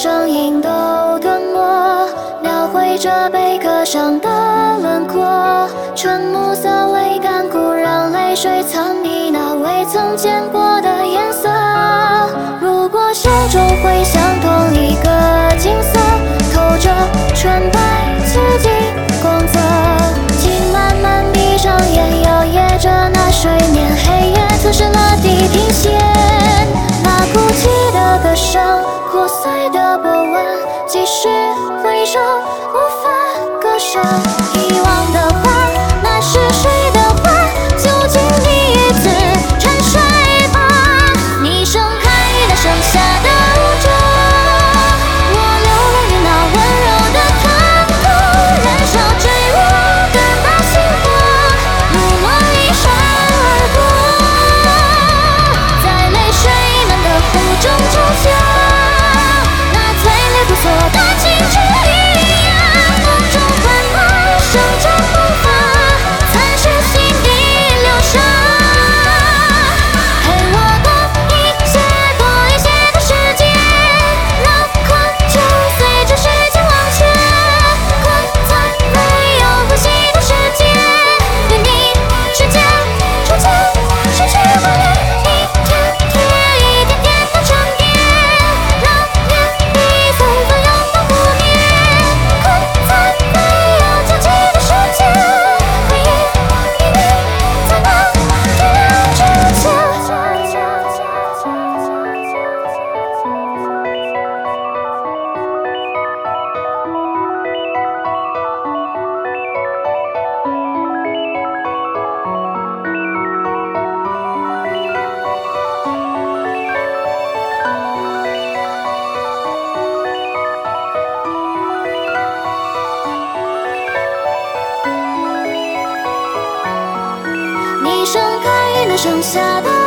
声音都吞没，描绘着贝壳上的轮廓。纯木色微干枯，让泪水藏匿那未曾见过的颜色。如果手中会像同一个景色，透着纯白刺激光泽。请慢慢闭上眼，摇曳着那水面，黑夜吞噬了地平线。那哭泣的歌声，破碎的波纹，即使回首无法割舍。遗忘的花，那是谁的花？究竟你一次沉睡吧。你盛开那盛夏的舞者，我流浪于那温柔的疼痛，燃烧坠落的那星火，如梦一闪而过，在泪水满的湖中抽象，那最烈不索的青春一样，梦中奔跑，生着梦发，残是心底流沙。陪我多一些的时间，让狂就随着时间往前，困在没有呼吸的世界，与你之间重建，失去回忆，一天天一点点的沉淀，让眼底纷纷涌到湖面，困在没有交集的世界，回忆与你在那天亮之前。你盛开那盛夏的